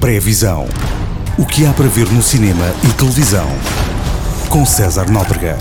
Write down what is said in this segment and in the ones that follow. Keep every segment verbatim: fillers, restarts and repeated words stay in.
Pré-visão. O que há para ver no cinema e televisão. Com César Nóbrega.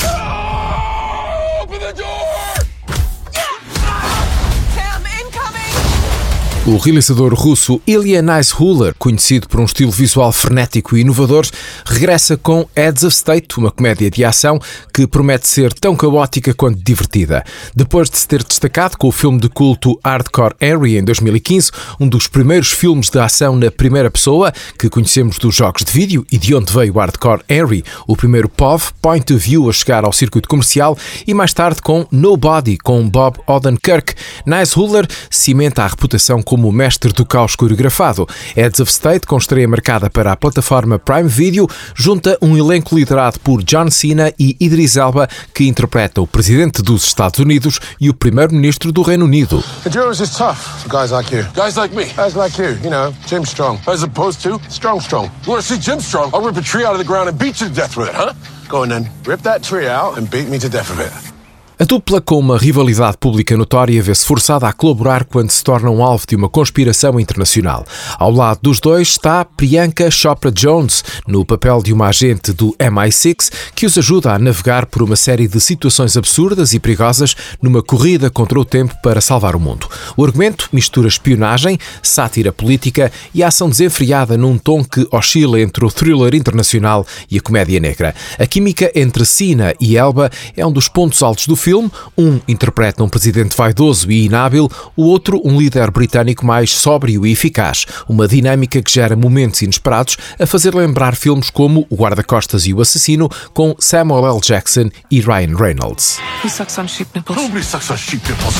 O realizador russo Ilya Naishuller, conhecido por um estilo visual frenético e inovador, regressa com Heads of State, uma comédia de ação que promete ser tão caótica quanto divertida. Depois de se ter destacado com o filme de culto Hardcore Henry em dois mil e quinze, um dos primeiros filmes de ação na primeira pessoa que conhecemos dos jogos de vídeo e de onde veio Hardcore Henry, o primeiro P O V, Point of View, a chegar ao circuito comercial, e mais tarde com Nobody, com Bob Odenkirk, Naishuller cimenta a reputação como o mestre do caos coreografado. Heads of State, com estreia marcada para a plataforma Prime Video, junta um elenco liderado por John Cena e Idris Elba, que interpreta o presidente dos Estados Unidos e o primeiro-ministro do Reino Unido. Endurance is tough for guys like you. Guys like me. Guys like you, you know, Jim Strong. As opposed to Strong Strong. You want to see Jim Strong? I'll rip a tree out of the ground and beat you to death with it, huh? Go on then. Rip that tree out and beat me to death with it. A dupla, com uma rivalidade pública notória, vê-se forçada a colaborar quando se tornam alvo de uma conspiração internacional. Ao lado dos dois está Priyanka Chopra Jones, no papel de uma agente do M I seis, que os ajuda a navegar por uma série de situações absurdas e perigosas numa corrida contra o tempo para salvar o mundo. O argumento mistura espionagem, sátira política e ação desenfreada num tom que oscila entre o thriller internacional e a comédia negra. A química entre Cena e Elba é um dos pontos altos do filme. Um interpreta um presidente vaidoso e inábil, o outro um líder britânico mais sóbrio e eficaz. Uma dinâmica que gera momentos inesperados a fazer lembrar filmes como O Guarda-Costas e o Assassino, com Samuel L. Jackson e Ryan Reynolds. He sucks on sheep nipples. Nobody sucks on sheep nipples.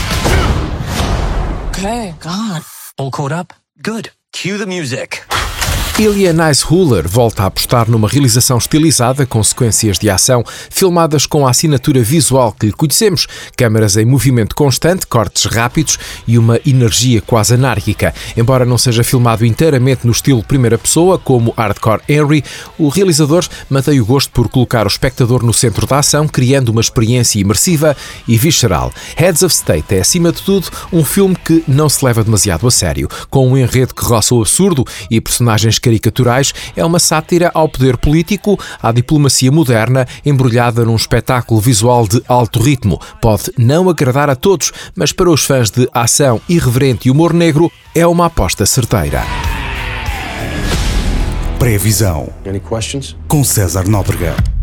Okay, God. All caught up? Good. Cue the music. Ilya Naishuller volta a apostar numa realização estilizada com sequências de ação filmadas com a assinatura visual que lhe conhecemos, câmaras em movimento constante, cortes rápidos e uma energia quase anárquica. Embora não seja filmado inteiramente no estilo primeira pessoa, como Hardcore Henry, o realizador mantém o gosto por colocar o espectador no centro da ação, criando uma experiência imersiva e visceral. Heads of State é, acima de tudo, um filme que não se leva demasiado a sério. Com um enredo que roça o absurdo e personagens caricaturais, é uma sátira ao poder político, à diplomacia moderna, embrulhada num espetáculo visual de alto ritmo. Pode não agradar a todos, mas para os fãs de ação irreverente e humor negro, é uma aposta certeira. Pré-visão. Any questions? Com César Nóbrega.